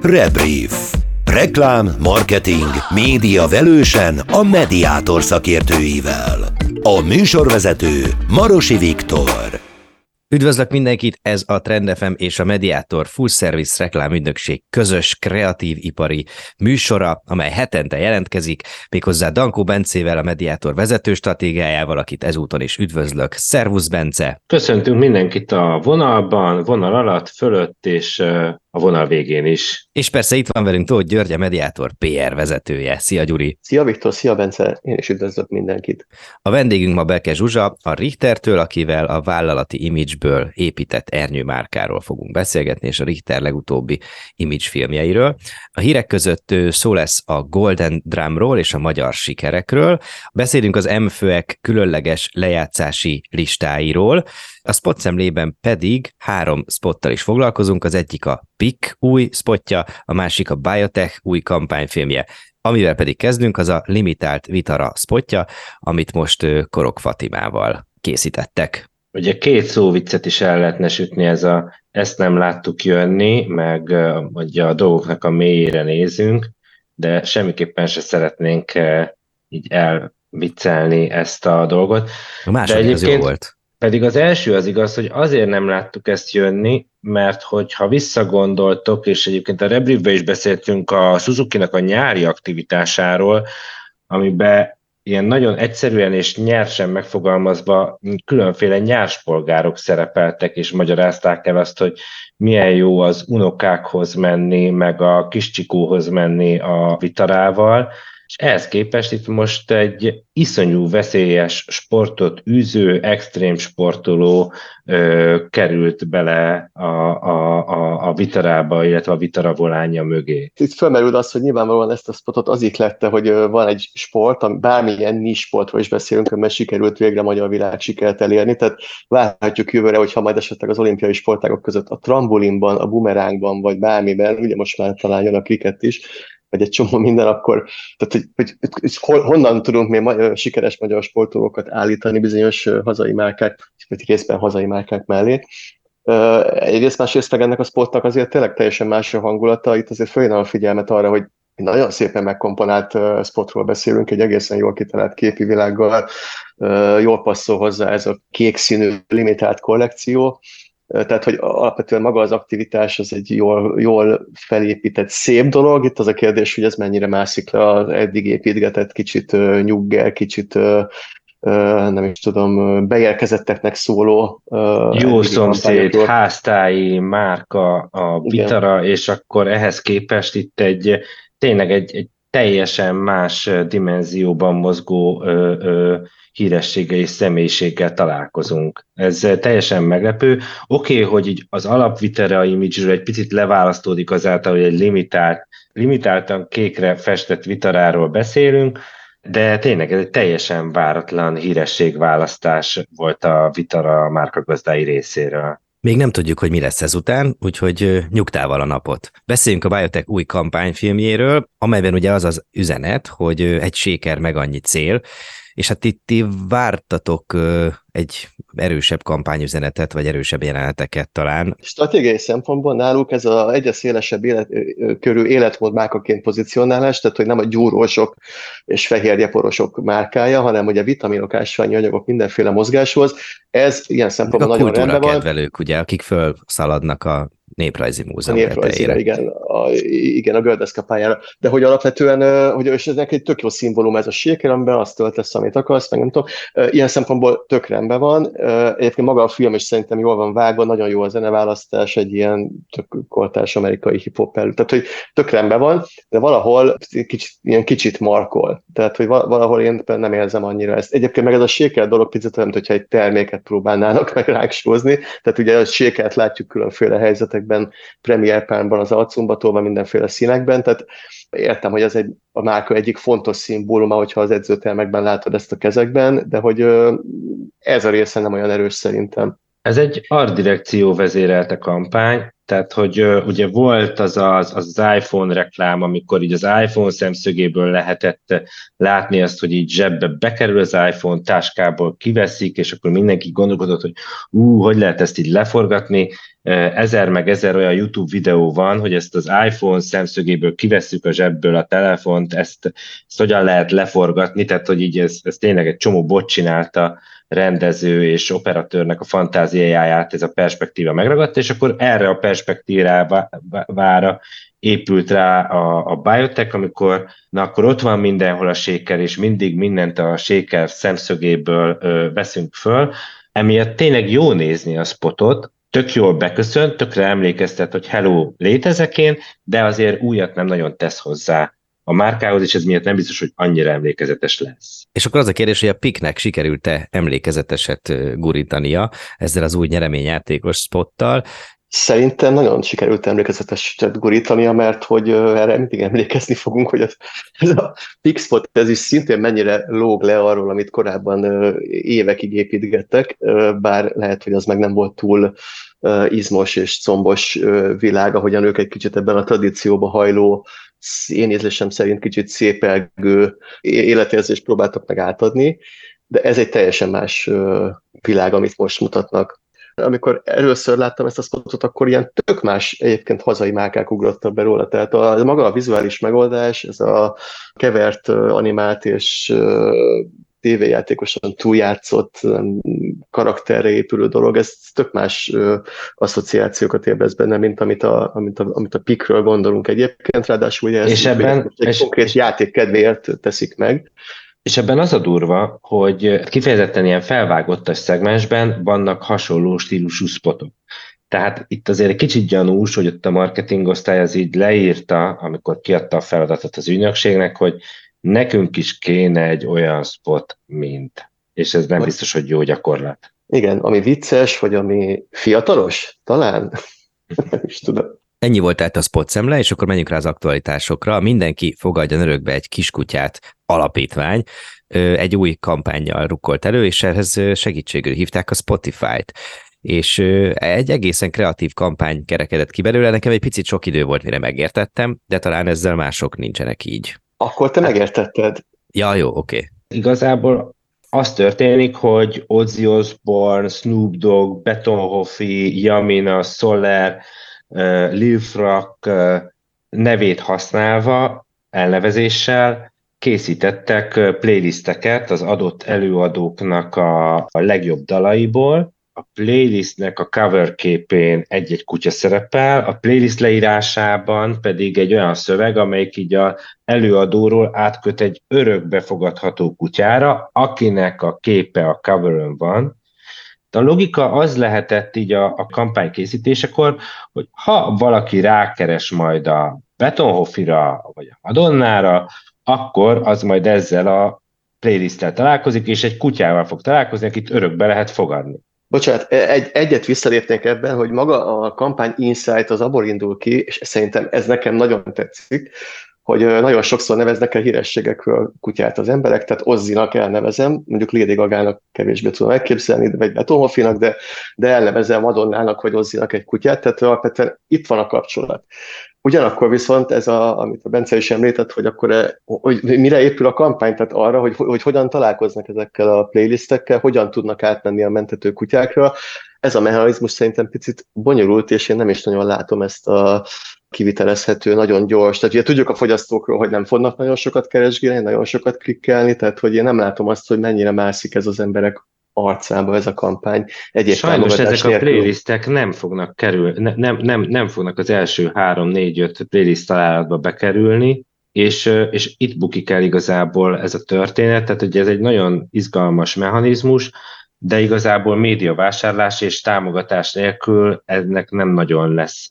Rebrief. Reklám, marketing, média velősen a Mediátor szakértőivel. A műsorvezető Marosi Viktor. Üdvözlök mindenkit, ez a Trend FM és a Mediátor Full Service reklámügynökség közös kreatív ipari műsora, amely hetente jelentkezik, méghozzá Dankó Bencével, a Mediátor vezető stratégiájával, akit ezúton is üdvözlök. Szervusz, Bence! Köszöntünk mindenkit a vonalban, vonal alatt, fölött és a vonal végén is. És persze itt van velünk Tóth György, a Mediátor PR vezetője. Szia, Gyuri! Szia, Viktor! Szia, Bence! Én is üdvözlök mindenkit! A vendégünk ma Beke Zsuzsa, a Richtertől, akivel a vállalati imageből épített ernyőmárkáról fogunk beszélgetni, és a Richter legutóbbi image filmjeiről. A hírek között szó lesz a Golden Drumról és a magyar sikerekről. Beszélünk az M-főek különleges lejátszási listáiról, a spot szemlében pedig 3 spottal is foglalkozunk, az egyik a PIK új spotja, a másik a Biotech új kampányfilmje. Amivel pedig kezdünk, az a limitált Vitara spotja, amit most Korok Fatimával készítettek. Ugye 2 szóviccet is el lehetne sütni, ezt nem láttuk jönni, meg hogy a dolgoknak a mélyére nézünk, de semmiképpen se szeretnénk így elviccelni ezt a dolgot. A második az jó volt. Pedig az első az igaz, hogy azért nem láttuk ezt jönni, mert hogyha visszagondoltok, és egyébként a Rebriefben is beszéltünk a Suzuki-nak a nyári aktivitásáról, amiben ilyen nagyon egyszerűen és nyersen megfogalmazva különféle nyárspolgárok szerepeltek, és magyarázták el azt, hogy milyen jó az unokákhoz menni, meg a kis csikóhoz menni a Vitarával, és ehhez képest itt most egy iszonyú veszélyes sportot űző, extrém sportoló került bele a Vitarába, illetve a Vitara volánja mögé. Itt felmerül az, hogy nyilvánvalóan ezt a spotot az ihlette, hogy van egy sport, ami bármilyen niche sportról is beszélünk, mert sikerült végre magyar világsikert elérni, tehát várhatjuk jövőre, hogyha majd esetleg az olimpiai sportágok között a trambolinban, a bumerángban, vagy bármiben, ugye most már talán jön a kriket is, vagy egy csomó minden, akkor tehát, hogy honnan tudunk még sikeres magyar sportolókat állítani bizonyos hazai márkák, vagy részben hazai márkák mellé. Egyrészt másrészt meg ennek a sportnak azért tényleg teljesen más a hangulata. Itt azért fölhívnám a figyelmet arra, hogy nagyon szépen megkomponált sportról beszélünk, egy egészen jól kitalált képi világgal, jól passzol hozzá ez a kék színű limitált kollekció. Tehát, hogy alapvetően maga az aktivitás az egy jól felépített, szép dolog. Itt az a kérdés, hogy ez mennyire mászik le az eddig építgetett, kicsit nyuggel, kicsit nem is tudom, beérkezetteknek szóló. Jó szomszéd, háztáji márka a Vitara, és akkor ehhez képest itt tényleg egy teljesen más dimenzióban mozgó hírességgel és személyiséggel találkozunk. Ez teljesen meglepő. Oké, hogy így az alapvitara image-ről egy picit leválasztódik azáltal, hogy egy limitáltan kékre festett Vitaráról beszélünk, de tényleg ez egy teljesen váratlan hírességválasztás volt a Vitara márkagazdái részéről. Még nem tudjuk, hogy mi lesz ezután, úgyhogy nyugtával a napot. Beszéljünk a Biotech új kampányfilmjéről, amelyben ugye az az üzenet, hogy egy séker meg annyi cél, és hát itt ti vártatok egy erősebb kampányüzenetet, vagy erősebb jeleneteket talán. Stratégiai szempontból náluk ez az egyre szélesebb körű életmód márkaként pozícionálás, tehát hogy nem a gyúrósok és fehérjeporosok márkája, hanem ugye vitaminok, ásványi anyagok, mindenféle mozgáshoz. Ez ilyen szempontból nagyon rendben van. A kultúrakedvelők, ugye, akik fölszaladnak a Néprajzi Múzeum tetejére. Igen, a gördeszka pályára. De hogy alapvetően, hogy és ez egy tök jó szimbólum ez a séker, amiben azt töltesz, amit akarsz, meg nem tudom. Ilyen szempontból tök rendben van. Egyébként maga a film is szerintem jól van vágva, nagyon jó a zeneválasztás, egy ilyen tök kortárs amerikai hip-hop elő. Tehát, hogy tök rendben van, de valahol kicsit markol. Tehát, hogy valahol én nem érzem annyira ezt. Egyébként meg ez a séker dolog picit olyan, hogyha egy terméket próbálnának meg ránk sózni. Tehát ugye a sékert látjuk különféle helyzetekben, premierpánban, az arcunkba tolva mindenféle színekben, tehát értem, hogy ez a márka egyik fontos szimbóluma, hogyha az edzőtermekben látod ezt a kezekben, de hogy ez a része nem olyan erős szerintem. Ez egy art direkció vezérelte kampány, tehát hogy ugye volt az iPhone reklám, amikor így az iPhone szemszögéből lehetett látni azt, hogy így zsebbe bekerül az iPhone, táskából kiveszik, és akkor mindenki gondolkodott, hogy hogy lehet ezt így leforgatni. 1000 meg 1000 olyan YouTube videó van, hogy ezt az iPhone szemszögéből kivesszük a zsebből a telefont, ezt hogyan lehet leforgatni, tehát hogy így ez tényleg egy csomó bot csinálta, rendező és operatőrnek a fantáziáját ez a perspektíva megragadta, és akkor erre a perspektívára épült rá a biotech, amikor akkor ott van mindenhol a shaker, és mindig mindent a shaker szemszögéből veszünk föl. Emiatt tényleg jó nézni a spotot, tök jól beköszönt, tökre emlékeztet, hogy hello, létezek én, de azért újat nem nagyon tesz hozzá a márkához, és ez miatt nem biztos, hogy annyira emlékezetes lesz. És akkor az a kérdés, hogy a PIK-nek sikerült-e emlékezeteset gurítania ezzel az új nyereményjátékos spottal? Szerintem nagyon sikerült emlékezeteset gurítania, mert hogy erre mindig emlékezni fogunk, hogy ez a PIK spot, ez is szintén mennyire lóg le arról, amit korábban évekig építgettek, bár lehet, hogy az meg nem volt túl izmos és combos világ, ahogyan ők egy kicsit ebben a tradícióba hajló, én ízlésem szerint kicsit szépelgő életérzést próbáltak meg átadni, de ez egy teljesen más világ, amit most mutatnak. Amikor először láttam ezt a spotot, akkor ilyen tök más egyébként hazai márkák ugrottak be róla. Tehát maga a vizuális megoldás, ez a kevert animált és tévéjátékosan túljátszott karakterre épülő dolog, ez tök más asszociációkat ébreszt benne, mint amit a PIK-ről gondolunk egyébként, ráadásul ugye és ebben, egy konkrét játék kedvéért teszik meg. És ebben az a durva, hogy kifejezetten ilyen felvágottas szegmensben vannak hasonló stílusú spotok. Tehát itt azért egy kicsit gyanús, hogy ott a marketingosztály az így leírta, amikor kiadta a feladatot az ügynökségnek, hogy nekünk is kéne egy olyan spot, mint. És ez nem biztos, hogy jó gyakorlat. Igen, ami vicces, vagy ami fiatalos, talán? Nem is tudom. Ennyi volt tehát a spot szemle, és akkor menjünk rá az aktualitásokra. Mindenki fogadjon örökbe egy kiskutyát alapítvány. Egy új kampánnyal rukkolt elő, és ehhez segítségül hívták a Spotify-t. És egy egészen kreatív kampány kerekedett ki belőle. Nekem egy picit sok idő volt, mire megértettem, de talán ezzel mások nincsenek így. Akkor te megértetted. Ja, jó, oké. Igazából az történik, hogy Ozzy Osbourne, Snoop Dogg, Betonhoffi, Yamina, Soler, Lil Frak nevét használva, elnevezéssel készítettek playlisteket az adott előadóknak a legjobb dalaiból. A playlistnek a cover képén egy-egy kutya szerepel, a playlist leírásában pedig egy olyan szöveg, amelyik így az előadóról átköt egy örökbefogadható kutyára, akinek a képe a coveren van. A logika az lehetett így a kampány készítésekor, hogy ha valaki rákeres majd a Betonhoffira vagy a Madonnára, akkor az majd ezzel a playlisttel találkozik, és egy kutyával fog találkozni, akit örökbe lehet fogadni. Bocsánat, egyet visszalépnék ebben, hogy maga a kampány insight az abból indul ki, és szerintem ez nekem nagyon tetszik, hogy nagyon sokszor neveznek el hírességekről kutyát az emberek, tehát Ozzinak elnevezem, mondjuk Lady Gagának kevésbé tudom elképzelni, vagy Betonhoffinak, de elnevezem Madonnának vagy Ozzinak egy kutyát, tehát alapvetően itt van a kapcsolat. Ugyanakkor viszont ez, amit a Bence is említett, hogy akkor hogy mire épül a kampány, tehát arra, hogy hogyan találkoznak ezekkel a playlistekkel, hogyan tudnak átmenni a mentető kutyákra. Ez a mechanizmus szerintem picit bonyolult, és én nem is nagyon látom ezt a kivitelezhető, nagyon gyors. Tehát ugye tudjuk a fogyasztókról, hogy nem fognak nagyon sokat keresgélni, nagyon sokat klikkelni, tehát hogy én nem látom azt, hogy mennyire mászik ez az emberek arcába ez a kampány. Sajnos ezek a playlistek nem fognak kerülni, nem fognak az első 3-4-5 playlist találatba bekerülni, és itt bukik el igazából ez a történet, tehát ugye ez egy nagyon izgalmas mechanizmus, de igazából médiavásárlás és támogatás nélkül ennek nem nagyon lesz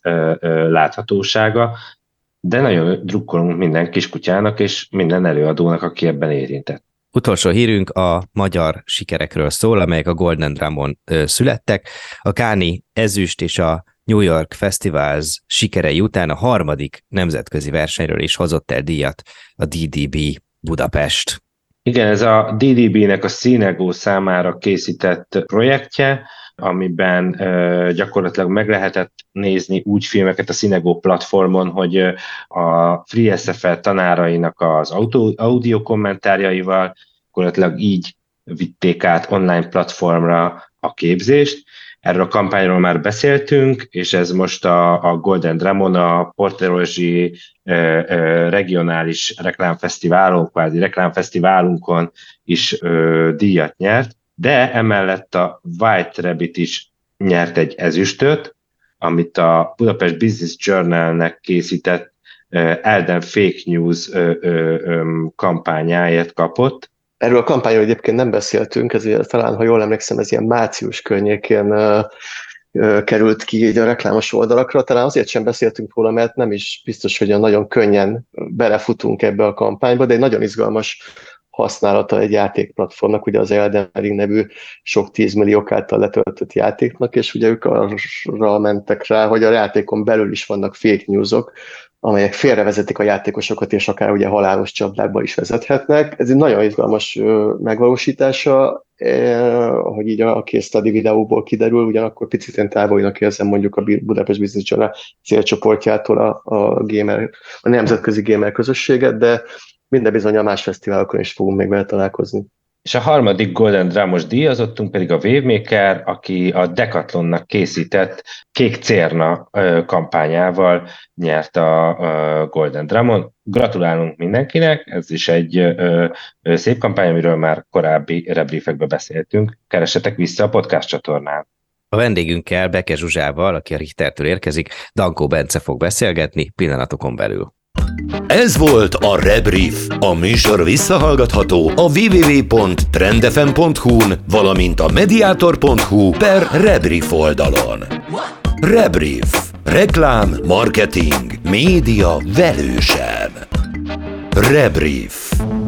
láthatósága, de nagyon drukkolunk minden kiskutyának és minden előadónak, aki ebben érintett. Utolsó hírünk a magyar sikerekről szól, amelyek a Golden Drumon születtek. A Cannes ezüst és a New York Festivals sikerei után a harmadik nemzetközi versenyről is hozott el díjat a DDB Budapest. Igen, ez a DDB-nek a Színegó számára készített projektje, amiben gyakorlatilag meg lehetett nézni úgy filmeket a Cinego platformon, hogy a FreeSFL tanárainak az audio kommentárjaival gyakorlatilag így vitték át online platformra a képzést. Erről a kampányról már beszéltünk, és ez most a Golden Dramon, a porterozsi regionális reklámfesztiválon, kvázi reklámfesztiválunkon is díjat nyert, de emellett a White Rabbit is nyert egy ezüstöt, amit a Budapest Business Journal-nek készített Elden Fake News kampányáért kapott. Erről a kampányról egyébként nem beszéltünk, ezért talán, ha jól emlékszem, ez ilyen március környékén került ki így a reklámos oldalakra. Talán azért sem beszéltünk róla, mert nem is biztos, hogy nagyon könnyen belefutunk ebbe a kampányba, de egy nagyon izgalmas használata egy játékplatformnak, ugye az Elden Ring nevű sok 10 milliók által letöltött játéknak, és ugye ők arra mentek rá, hogy a játékon belül is vannak fake newsok, amelyek félrevezetik a játékosokat, és akár ugye halálos csapdákba is vezethetnek. Ez egy nagyon izgalmas megvalósítása, ahogy így a case study videóból kiderül, ugyanakkor picit én távolinak érzem mondjuk a Budapest Business Journal célcsoportjától a nemzetközi gamer közösséget, de minden bizony a más fesztiválokon is fogunk még vele találkozni. És a harmadik Golden Dramos díjazottunk pedig a Wavemaker, aki a Decathlonnak készített Kék Cérna kampányával nyert a Golden Dramon. Gratulálunk mindenkinek, ez is egy szép kampány, amiről már korábbi rebriefekben beszéltünk. Keressetek vissza a podcast csatornán. A vendégünkkel, Beke Zsuzsával, aki a Richtertől érkezik, Dankó Bence fog beszélgetni pillanatokon belül. Ez volt a Rebrief. A műsor visszahallgatható a www.trendfm.hu-n, valamint a mediator.hu/Rebrief oldalon. Rebrief. Reklám, marketing, média velősen. Rebrief.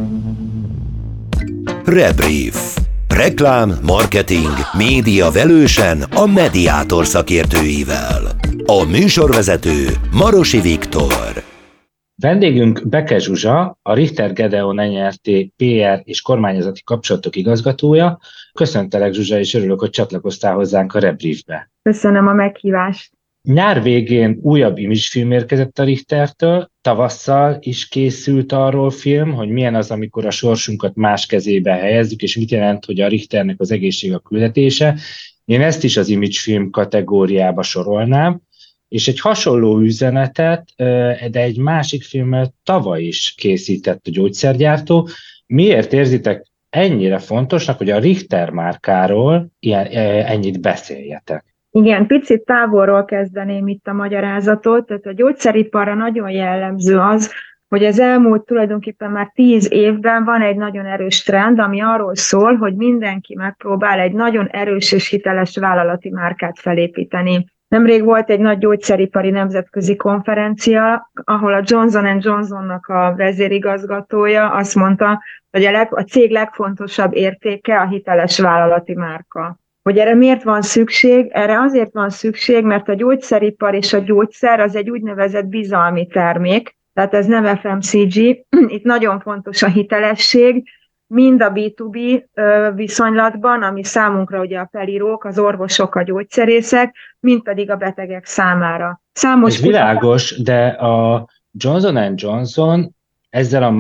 Rebrief. Reklám, marketing, média velősen a Mediator szakértőivel. A műsorvezető Marosi Viktor. Vendégünk Beke Zsuzsa, a Richter Gedeon NRT PR és kormányzati kapcsolatok igazgatója. Köszöntelek, Zsuzsa, és örülök, hogy csatlakoztál hozzánk a Rebriefbe. Köszönöm a meghívást. Nyár végén újabb imagefilm érkezett a Richtertől, tavasszal is készült arról film, hogy milyen az, amikor a sorsunkat más kezébe helyezzük, és mit jelent, hogy a Richternek az egészség a küldetése. Én ezt is az imagefilm kategóriába sorolnám, és egy hasonló üzenetet, de egy másik filmet tavaly is készített a gyógyszergyártó. Miért érzitek ennyire fontosnak, hogy a Richter márkáról ennyit beszéljetek? Igen, picit távolról kezdeném itt a magyarázatot. Tehát a gyógyszeriparra nagyon jellemző az, hogy az elmúlt tulajdonképpen már 10 évben van egy nagyon erős trend, ami arról szól, hogy mindenki megpróbál egy nagyon erős és hiteles vállalati márkát felépíteni. Nemrég volt egy nagy gyógyszeripari nemzetközi konferencia, ahol a Johnson & Johnsonnak a vezérigazgatója azt mondta, hogy a cég legfontosabb értéke a hiteles vállalati márka. Hogy erre miért van szükség? Erre azért van szükség, mert a gyógyszeripar és a gyógyszer az egy úgynevezett bizalmi termék, tehát ez nem FMCG, itt nagyon fontos a hitelesség, mind a B2B viszonylatban, ami számunkra ugye a felírók, az orvosok, a gyógyszerészek, mind pedig a betegek számára. Ez világos, de a Johnson & Johnson ezzel a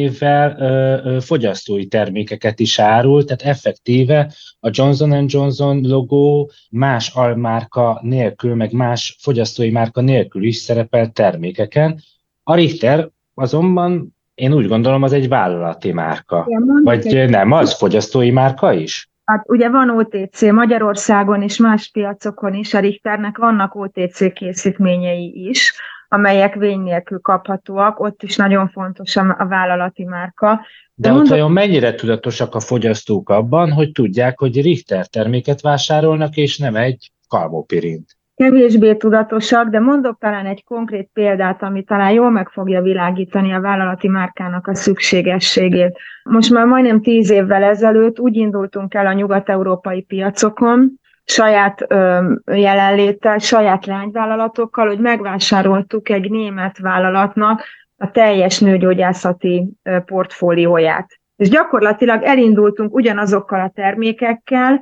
márkanévvel fogyasztói termékeket is árul, tehát effektíve a Johnson & Johnson logó más almárka nélkül, meg más fogyasztói márka nélkül is szerepel termékeken. A Richter azonban én úgy gondolom, az egy vállalati márka. Igen, vagy nem, az fogyasztói márka is? Hát ugye van OTC Magyarországon és más piacokon is, a Richternek vannak OTC készítményei is, amelyek vény nélkül kaphatóak, ott is nagyon fontos a vállalati márka. De ott vajon mennyire tudatosak a fogyasztók abban, hogy tudják, hogy Richter terméket vásárolnak, és nem egy kalmopirint? Kevésbé tudatosak, de mondok talán egy konkrét példát, ami talán jól meg fogja világítani a vállalati márkának a szükségességét. Most már majdnem 10 évvel ezelőtt úgy indultunk el a nyugat-európai piacokon, saját jelenléttel, saját lányvállalatokkal, hogy megvásároltuk egy német vállalatnak a teljes nőgyógyászati portfólióját. És gyakorlatilag elindultunk ugyanazokkal a termékekkel,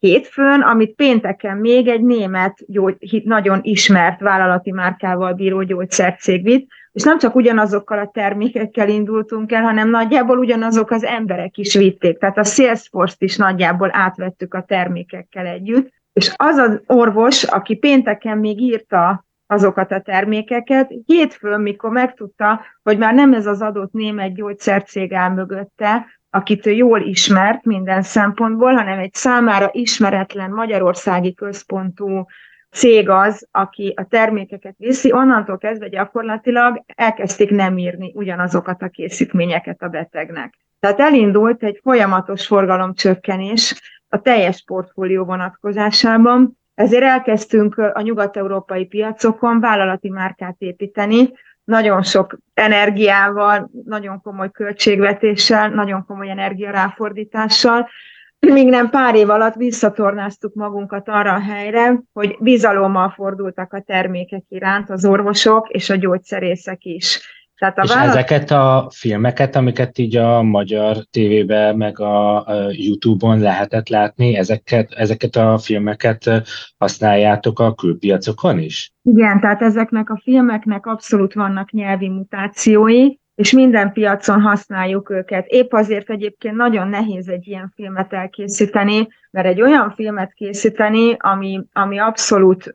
hétfőn, amit pénteken még egy német, nagyon ismert vállalati márkával bíró gyógyszercég vitt, és nem csak ugyanazokkal a termékekkel indultunk el, hanem nagyjából ugyanazok az emberek is vitték. Tehát a Salesforce-t is nagyjából átvettük a termékekkel együtt, és az az orvos, aki pénteken még írta azokat a termékeket, hétfőn, mikor megtudta, hogy már nem ez az adott német gyógyszercég áll mögötte, akit ő jól ismert minden szempontból, hanem egy számára ismeretlen magyarországi központú cég az, aki a termékeket viszi, onnantól kezdve gyakorlatilag elkezdték nem írni ugyanazokat a készítményeket a betegnek. Tehát elindult egy folyamatos forgalomcsökkenés a teljes portfólió vonatkozásában, ezért elkezdtünk a nyugat-európai piacokon vállalati márkát építeni, nagyon sok energiával, nagyon komoly költségvetéssel, nagyon komoly energiaráfordítással, míg nem pár év alatt visszatornáztuk magunkat arra a helyre, hogy bizalommal fordultak a termékek iránt az orvosok és a gyógyszerészek is. És ezeket a filmeket, amiket így a magyar tévében, meg a YouTube-on lehetett látni, ezeket a filmeket használjátok a külpiacokon is? Igen, tehát ezeknek a filmeknek abszolút vannak nyelvi mutációi, és minden piacon használjuk őket. Épp azért egyébként nagyon nehéz egy ilyen filmet elkészíteni, mert egy olyan filmet készíteni, ami abszolút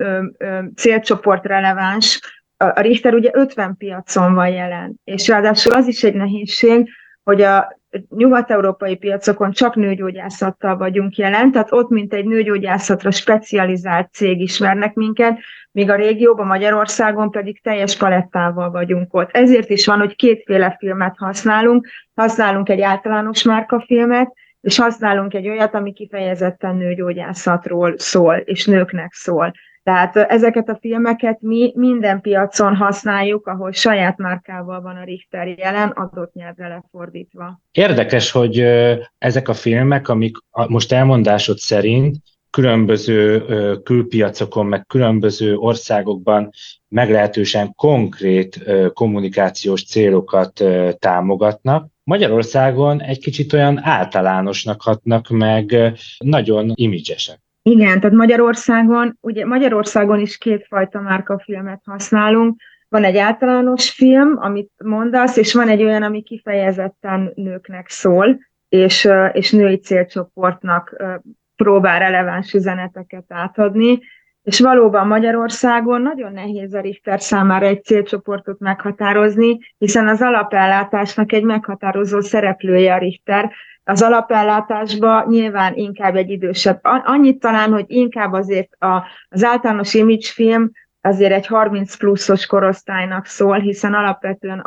célcsoportreleváns. A Richter ugye 50 piacon van jelen, és ráadásul az is egy nehézség, hogy a nyugat-európai piacokon csak nőgyógyászattal vagyunk jelen, tehát ott mint egy nőgyógyászatra specializált cég ismernek minket, míg a régióban, Magyarországon pedig teljes palettával vagyunk ott. Ezért is van, hogy kétféle filmet használunk. Használunk egy általános márkafilmet, és használunk egy olyat, ami kifejezetten nőgyógyászatról szól, és nőknek szól. Tehát ezeket a filmeket mi minden piacon használjuk, ahol saját márkával van a Richter jelen, adott nyelvre lefordítva. Érdekes, hogy ezek a filmek, amik most elmondásod szerint különböző külpiacokon, meg különböző országokban meglehetősen konkrét kommunikációs célokat támogatnak, Magyarországon egy kicsit olyan általánosnak hatnak, meg nagyon imidzsesek. Igen, tehát Magyarországon is kétfajta márkafilmet használunk. Van egy általános film, amit mondasz, és van egy olyan, ami kifejezetten nőknek szól, és női célcsoportnak próbál releváns üzeneteket átadni. És valóban Magyarországon nagyon nehéz a Richter számára egy célcsoportot meghatározni, hiszen az alapellátásnak egy meghatározó szereplője a Richter. Az alapellátásban nyilván inkább egy idősebb. Annyit talán, hogy inkább azért az általános imagefilm azért egy 30 pluszos korosztálynak szól, hiszen alapvetően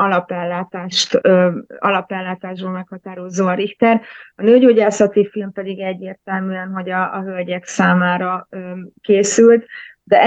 alapellátásból meghatározó a Richter. A nőgyógyászati film pedig egyértelműen, hogy a hölgyek számára készült, de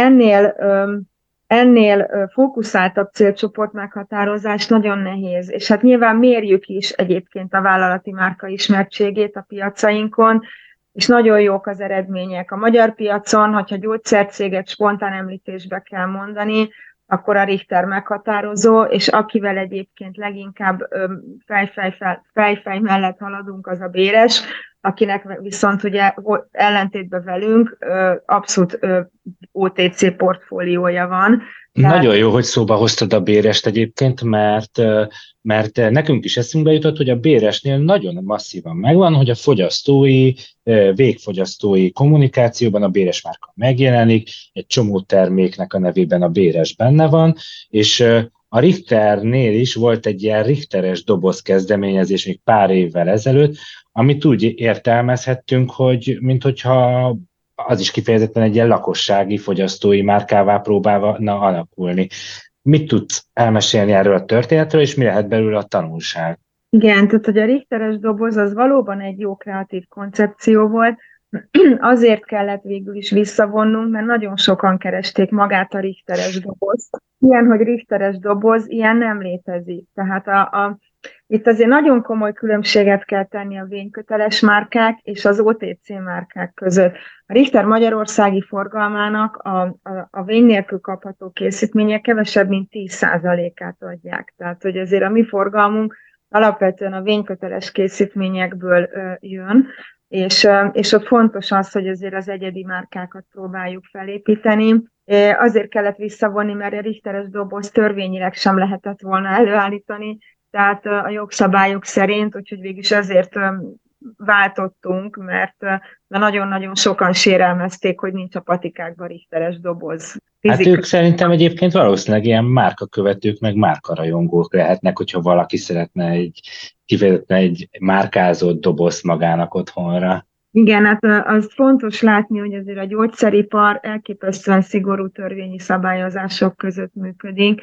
ennél fókuszáltabb célcsoport meghatározás nagyon nehéz, és hát nyilván mérjük is egyébként a vállalati márka ismertségét a piacainkon, és nagyon jók az eredmények. A magyar piacon, hogyha gyógyszercéget spontán említésbe kell mondani, akkor a Richter meghatározó, és akivel egyébként leginkább fejfej mellett haladunk, az a Béres, akinek viszont ugye ellentétben velünk abszolút OTC portfóliója van. Nagyon jó, hogy szóba hoztad a Bérest egyébként, mert nekünk is eszünkbe jutott, hogy a Béresnél nagyon masszívan megvan, hogy a végfogyasztói kommunikációban a Béres márka megjelenik, egy csomó terméknek a nevében a Béres benne van, és a Richternél is volt egy ilyen Richteres doboz kezdeményezés még pár évvel ezelőtt, amit úgy értelmezhettünk, hogy minthogyha az is kifejezetten egy ilyen lakossági, fogyasztói márkává próbálna alakulni. Mit tudsz elmesélni erről a történetről, és mi lehet belőle a tanulság? Igen, tehát hogy a Richteres doboz az valóban egy jó kreatív koncepció volt, azért kellett végül is visszavonnunk, mert nagyon sokan keresték magát a Richteres dobozt. Ilyen, hogy Richteres doboz, ilyen nem létezik. Tehát itt azért nagyon komoly különbséget kell tenni a vényköteles márkák és az OTC márkák között. A Richter magyarországi forgalmának a vény nélkül kapható készítmények kevesebb, mint 10%-át adják. Tehát, hogy azért a mi forgalmunk alapvetően a vényköteles készítményekből jön, és ott fontos az, hogy azért az egyedi márkákat próbáljuk felépíteni. Azért kellett visszavonni, mert a richteres doboz törvényileg sem lehetett volna előállítani, tehát a jogszabályok szerint, úgyhogy végülis azért váltottunk, mert nagyon-nagyon sokan sérelmezték, hogy nincs a patikákban richteres doboz. Hát ők szerintem egyébként valószínűleg ilyen márkakövetők, meg márkarajongók lehetnek, hogyha valaki szeretne kifejezetten egy márkázott dobozt magának otthonra. Igen, hát az fontos látni, hogy azért a gyógyszeripar elképesztően szigorú törvényi szabályozások között működik.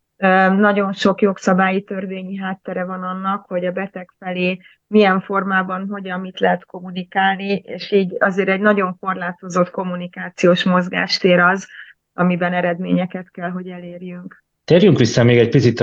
Nagyon sok jogszabályi törvényi háttere van annak, hogy a beteg felé milyen formában, hogyan, mit lehet kommunikálni, és így azért egy nagyon korlátozott kommunikációs mozgástér az, amiben eredményeket kell, hogy elérjünk. Térjünk vissza még egy picit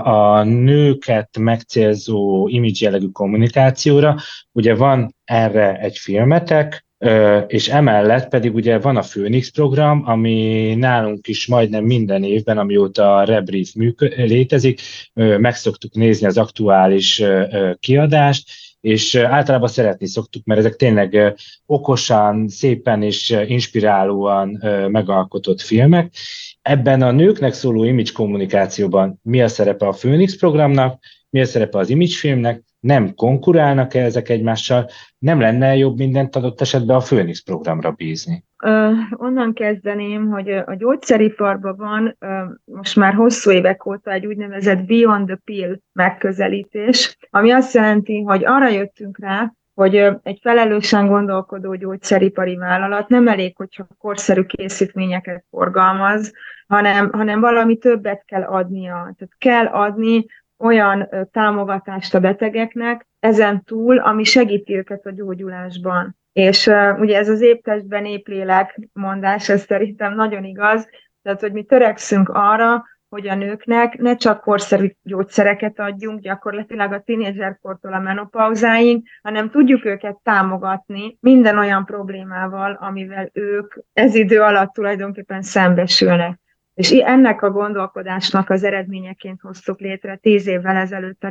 a nőket megcélzó image jellegű kommunikációra. Ugye van erre egy filmetek, és emellett pedig ugye van a Phoenix program, ami nálunk is majdnem minden évben, amióta a Rebrief létezik, meg szoktuk nézni az aktuális kiadást, és általában szeretni szoktuk, mert ezek tényleg okosan, szépen és inspirálóan megalkotott filmek. Ebben a nőknek szóló image kommunikációban mi a szerepe a Phoenix programnak, mi a szerepe az image filmnek, nem konkurálnak-e ezek egymással, nem lenne jobb mindent adott esetben a Phoenix programra bízni? Onnan kezdeném, hogy a gyógyszeriparban van most már hosszú évek óta egy úgynevezett Beyond the Pill megközelítés, ami azt jelenti, hogy arra jöttünk rá, hogy egy felelősen gondolkodó gyógyszeripari vállalat nem elég, hogyha korszerű készítményeket forgalmaz, hanem valami többet kell adnia. Tehát kell adni olyan támogatást a betegeknek ezen túl, ami segíti őket a gyógyulásban. És ugye ez az épp testben épp lélek mondás, ez szerintem nagyon igaz, tehát hogy mi törekszünk arra, hogy a nőknek ne csak korszerű gyógyszereket adjunk, gyakorlatilag a tínédzserkortól a menopauzáig, hanem tudjuk őket támogatni minden olyan problémával, amivel ők ez idő alatt tulajdonképpen szembesülnek. És ennek a gondolkodásnak az eredményeként hoztuk létre 10 évvel ezelőtt a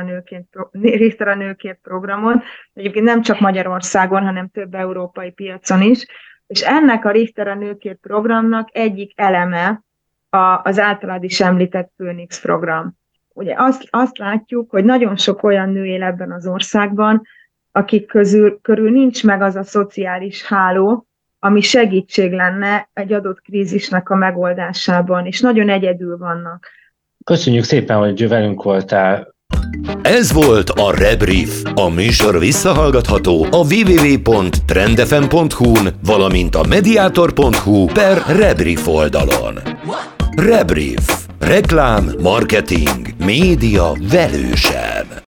Richter a nőkért programon, egyébként nem csak Magyarországon, hanem több európai piacon is, és ennek a Richter a nőkért programnak egyik eleme az általad is említett Phoenix program. Ugye azt látjuk, hogy nagyon sok olyan nő él ebben az országban, akik körül nincs meg az a szociális háló, ami segítség lenne egy adott krízisnek a megoldásában, és nagyon egyedül vannak. Köszönjük szépen, hogy velünk voltál. Ez volt a Rebrief. A műsor visszahallgatható a www.trendfm.hu-n, valamint a mediator.hu/Rebrief oldalon. Rebrief. Reklám, marketing, média velősen.